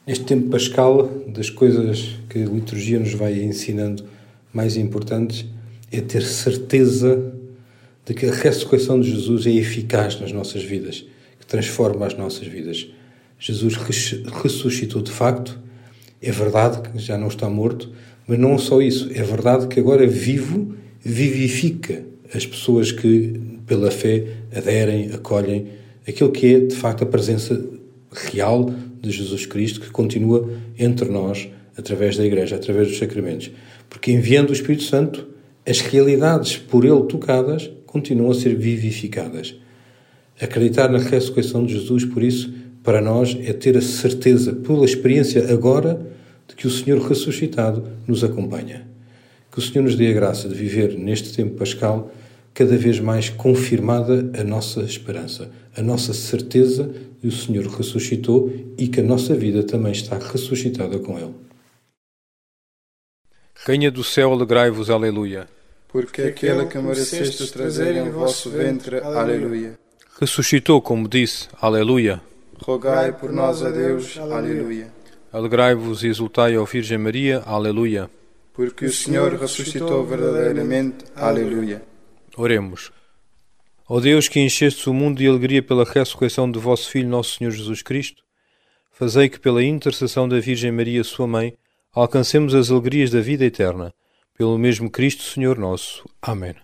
Neste tempo pascal, das coisas que a liturgia nos vai ensinando mais importantes é ter certeza de que a ressurreição de Jesus é eficaz nas nossas vidas, que transforma as nossas vidas. Jesus ressuscitou de facto, é verdade que já não está morto, mas não só isso, é verdade que agora vivo vivifica as pessoas que pela fé aderem, acolhem aquilo que é de facto a presença real de Jesus Cristo, que continua entre nós através da Igreja, através dos sacramentos. Porque enviando o Espírito Santo, as realidades por ele tocadas continuam a ser vivificadas. Acreditar na ressurreição de Jesus, por isso, para nós é ter a certeza, pela experiência agora, de que o Senhor ressuscitado nos acompanha. Que o Senhor nos dê a graça de viver neste tempo pascal cada vez mais confirmada a nossa esperança, a nossa certeza de que o Senhor ressuscitou e que a nossa vida também está ressuscitada com Ele. Rainha do céu, alegrai-vos, aleluia. Porque aquele que mereceste trazer em vosso ventre, aleluia. Ressuscitou, como disse, aleluia. Rogai por nós a Deus, aleluia. Alegrai-vos e exultai, ó Virgem Maria, aleluia. Porque o Senhor ressuscitou verdadeiramente, aleluia. Oremos. Ó Deus, que enchestes o mundo de alegria pela ressurreição de vosso Filho, nosso Senhor Jesus Cristo, fazei que pela intercessão da Virgem Maria, sua Mãe, alcancemos as alegrias da vida eterna. Pelo mesmo Cristo, Senhor nosso. Amém.